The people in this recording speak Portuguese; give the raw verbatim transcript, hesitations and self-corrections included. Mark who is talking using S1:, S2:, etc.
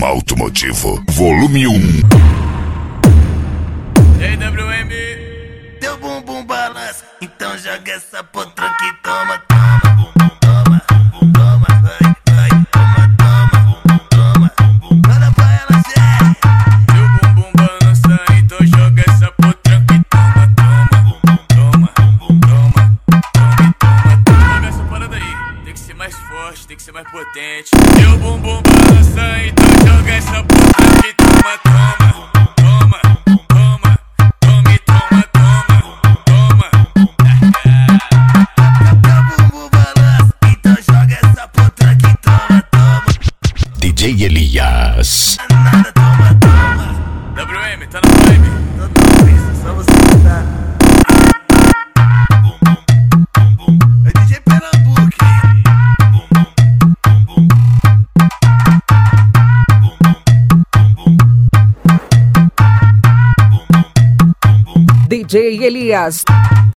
S1: Programa Automotivo, volume um.
S2: E aí, W M?
S3: Teu bumbum balança, então joga essa potranca e toma, toma, bumbum, toma, bumbum, toma, vai, vai, toma, toma, bumbum, toma, bumbum, manda pra ela, Zé.
S2: Teu bumbum balança, então joga essa potranca e toma, toma, bumbum, toma, bumbum, toma, toma, toma, toma. Joga essa parada aí, tem que ser mais forte, tem que ser mais potente. Teu bumbum balança, então joga essa potranca e toma, toma.
S1: D J Elias.
S3: Nada, toma, toma.
S2: W M, tá na vibe?
S3: Tô não, isso, só você escutar. Bum, bum, bum, bum. É D J Pernambuco. Bum, bum, bum, bum. Bum, bum, bum, bum. Bum, bum, bum, bum.
S4: D J Elias.